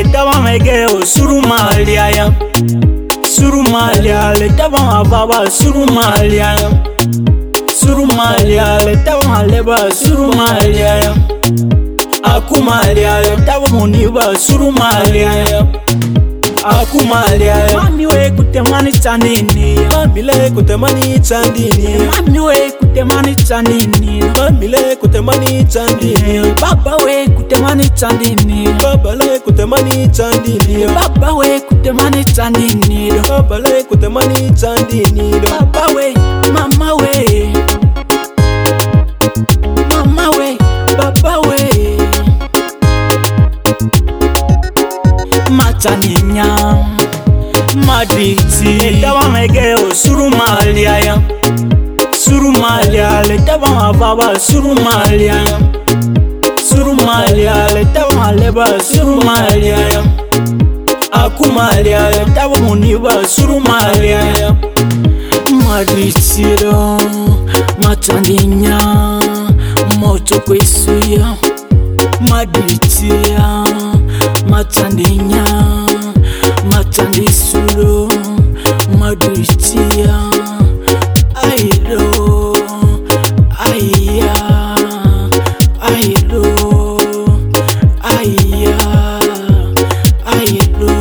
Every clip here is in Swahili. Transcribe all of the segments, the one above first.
Le daba mege o surumalia ya. Surumalia le daba baba surumalia ya. Surumalia le daba leba surumalia ya. Akumalia le daba muniba surumalia ya. Akumalia mami we kutemani chanini. Mami le kutemani chanini. Mami we kutemani chanini. Mami le kutemani chanini. Baba we kutemani chanini. Baba le kutemani chanini. Baba we kutemani chanini. Baba le kutemani chanini. Baba we mama we. Mama we baba we. Mataninya maditi le daba mege o surumalia ya. Surumalia le daba baba surumalia ya. Surumalia le daba leba surumalia ya. Akumalia le daba muniba surumalia ya. Maditi lo mataninya moto kwesuya. Maditi ya matandinya matandisulo maduitia airo aya airo aya airo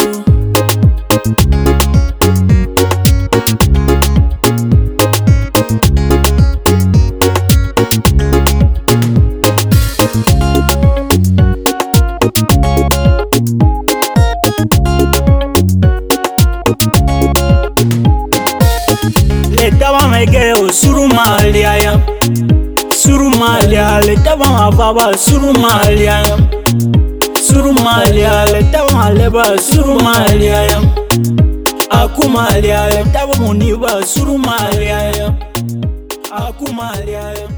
le daba mege o surumalia ya. Surumalia le daba baba surumalia ya. Surumalia le daba leba surumalia ya. Akumalia le daba muniba surumalia ya. Akumalia